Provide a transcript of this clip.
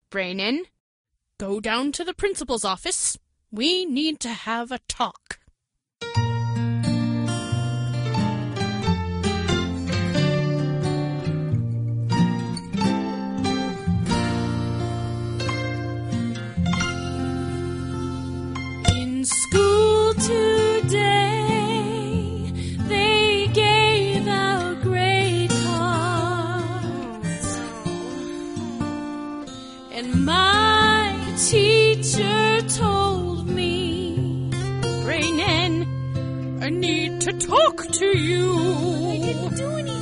Brainin. Go down to the principal's office. We need to have a talk. In school today, they gave out grade cards, and my teacher told me, Brainin, I need to talk to you.